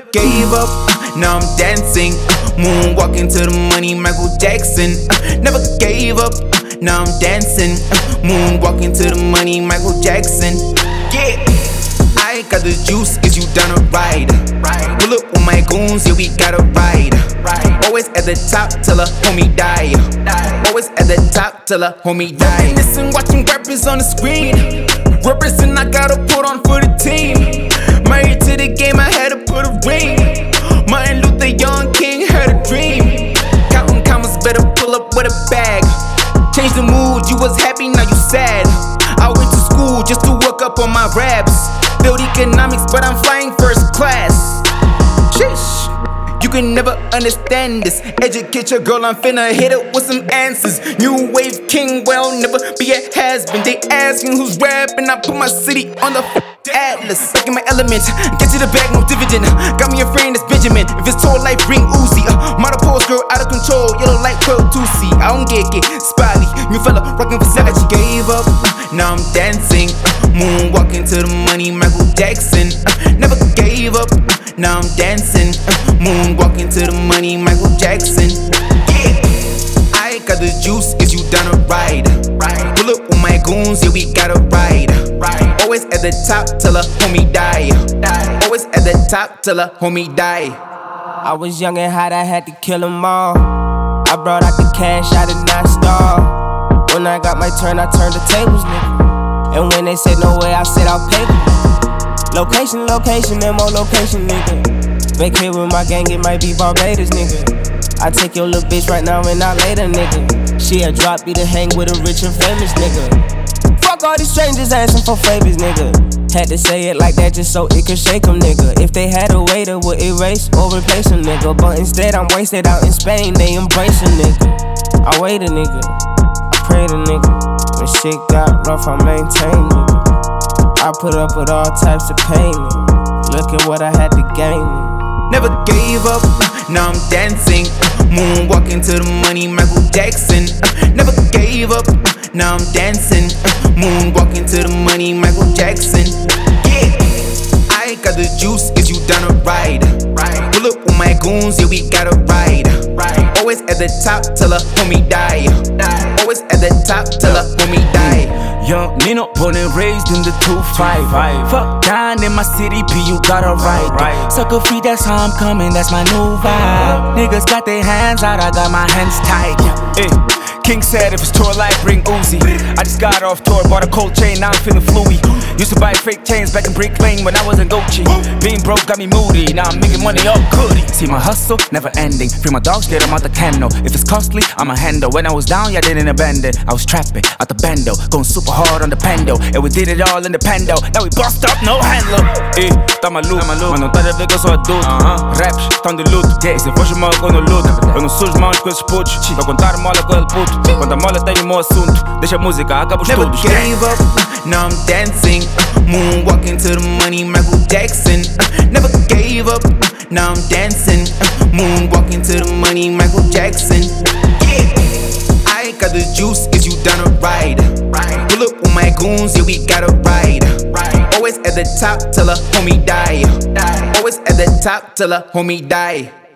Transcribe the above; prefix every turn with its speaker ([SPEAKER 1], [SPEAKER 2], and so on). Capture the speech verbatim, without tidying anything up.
[SPEAKER 1] gave up, now I'm dancing. Moonwalking to the money, Michael Jackson. Never gave up, now I'm dancing. Moonwalking to the money, Michael Jackson. Yeah, I got the juice, is you down to ride? Pull up with my goons, yeah, we gotta ride. Always at the top till a homie die. Always at the top till a homie die. Reminiscing, watching rappers on the screen. Represent, I gotta put on for the team. Married to the game, I had to put a ring. Martin Luther, young king, had a dream. Counting commas, better pull up with a bag. Change the mood, you was happy, now you sad. I went to school just to work up on my raps. Build economics, but I'm flying first class. Sheesh. You can never understand this. Educate your girl, I'm finna hit it with some answers. New wave king, well, never be a has-been. They asking who's rapping, I put my city on the atlas. Back in my element, get to the bag, no dividend. Got me a friend that's Benjamin. If it's tall life, bring Uzi. uh, Model pose, girl, out of control. Yellow light, pearl, two C. I don't get it, Spotty. New fella, rockin' for Savage. Gave up, uh, now I'm dancing. uh, Moonwalking to the money, Michael Jackson. uh, Never gave up, uh, now I'm dancing. uh, Moonwalking to the money, Michael Jackson. Yeah, I got the juice, is you down to ride? Pull up with my goons, yeah, we gotta ride. Always at the top till a homie die. Always at the top till a homie die.
[SPEAKER 2] I was young and hot, I had to kill them all. I brought out the cash, I did not stall. When I got my turn, I turned the tables, nigga. And when they said no way, I said I'll pay them. Location, location, M O location, nigga. Back here with my gang, it might be Barbados, nigga. I take your little bitch right now and not later, nigga. She a drop me to hang with a rich and famous, nigga. Fuck all these strangers asking for favors, nigga. Had to say it like that just so it could shake them, nigga. If they had a way to would erase or replace them, nigga. But instead I'm wasted out in Spain, they embrace a nigga. I wait a nigga, I pray the nigga. When shit got rough, I maintain, nigga. I put up with all types of pain, nigga. Look at what I had to gain, nigga.
[SPEAKER 1] Never gave up, uh, now I'm dancing. uh, Moonwalking to the money, Michael Jackson. uh, Never gave up, uh, now I'm dancing. uh, Moonwalking to the money, Michael Jackson. Yeah, I got the juice, is you down to ride? Pull up with my goons, yeah, we gotta ride. Always at the top till a homie die. Always at the top till a homie die.
[SPEAKER 3] Young Nino, born and raised in the two five. Fuck down in my city, P, you gotta ride. Sucker free, that's how I'm coming, that's my new vibe. Niggas got their hands out, I got my hands tight. Hey, King said if it's tour life, bring Uzi. I just got off tour, bought a cold chain, now I'm feeling fluey. Used to buy fake chains back in Brick Lane when I was in Gucci. Being broke got me moody, now I'm making money up goody. See my hustle, never ending. Free my dogs, get them out the kennel. If it's costly, I'ma handle. When I was down, yeah, didn't abandon. I was trapping out the bando, going super hard on the pendo. And we did it all in the pendo. Now we bust up, no handler. Eh, tá maluco, mas não tá a ver que eu sou adulto. Raps, tão de luto. E se fosse mal quando luto, eu não sujo mãos com esses putos. Vou contar mola com ele puto. Quando a mola tem um assunto, deixa a música, acaba os estudos.
[SPEAKER 1] Never gave up, uh, now I'm dancing. uh, Moonwalking to the money, Michael Jackson. uh, Never gave up, uh, now I'm dancing. uh, Moonwalking to the money, Michael Jackson. Yeah, I got the juice, is you down to ride? Pull up with my goons, yeah, we gotta ride. Always at the top till a homie die. Always at the top till a homie die.